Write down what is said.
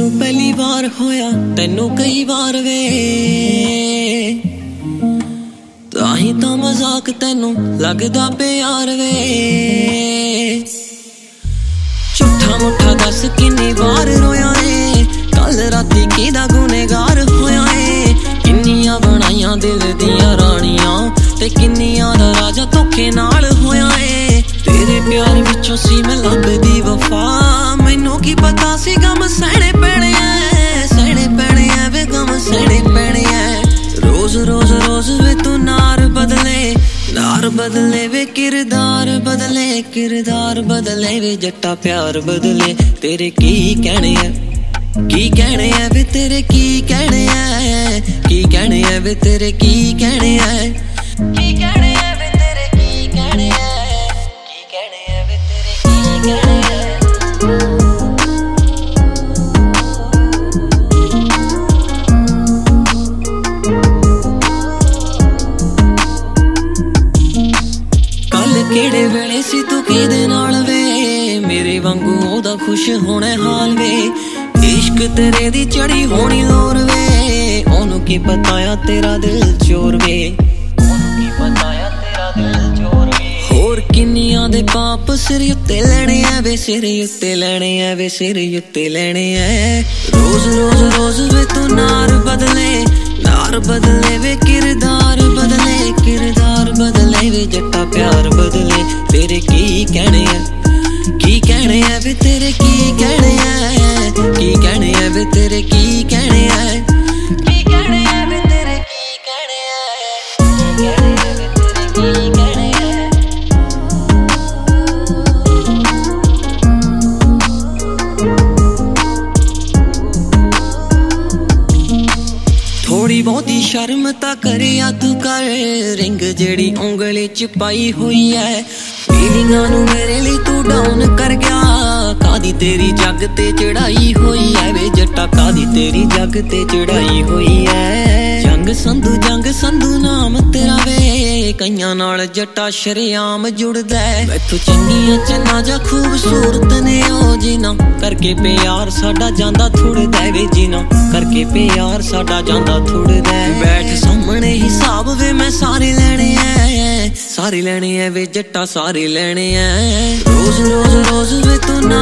मैनू पहली बार होया तैनू कई बार वे ताही तां मजाक तैनू लगदा प्यार वे झूठा मुठा दस किन्नी बार रोया है कल राती किदा गुनेगार होया है किन्नियां बनाइयां दिल दियां रानियां ते किन्नियां दा राजा धोखे नाल होया है तेरे प्यार विचों सी मैं लभदी वफा मैनू की पता सी गम सहने पैणे ऐ वे गम सहने पैणे ऐ रोज रोज रोज वे तू नार बदले वे किरदार बदले वे जट्टा प्यार बदले तेरे की कहने है वे तेरे की कहने है वे तेरे की कहने है की कहने है वे तेरे की कहने है की कहने है वे तेरे की कहने है केड़े वेले सी तू किदे नाल वे मेरे वांगू ओदा खुश होने हाल वे इश्क तेरे दी चढ़ी होनी लोर वे ओनू की बताया तेरा दिल चोर वे ओनू की बताया तेरा दिल चोर वे होर किन्नियां दे पाप सिर उत्ते लेने ऐ वे सिर उत्ते लेने ऐ वे सिर उत्ते लेने ऐ रोज रोज रोज वे तू नार बदले वे किरदार बदले वे जट्टा प्यार बदले तेरे की कहने है वे तेरे की कहने है की कहने है वे तेरे की कहने है की कहने है वे तेरे की कहने है की कहने है वे तेरे की कहने है थोड़ी बहुती शर्म ता करे या तू कर रिंग जेड़ी उंगली च पाई हुई है फीलिंगां नू मेरे लिए तू डाउन कर गया कादी तेरी जग ते चढ़ाई हुई है वे जट्टा कादी तेरी जग ते चढ़ाई हुई है जंग संधू नाम तेरा वे कईयां नाल जट्टा शरेआम जुड़दा है मैथों चंगियां चन्ना जा खूबसूरत ने ओ जीना करके प्यार साडा जांदा थुड़दा वे जीना करके प्यार साडा जांदा थुड़दा बैठ सामने हिसाब वे मैं सारे लेने ऐ वे जट्टा सारे लेने ऐ रोज रोज रोज वे तू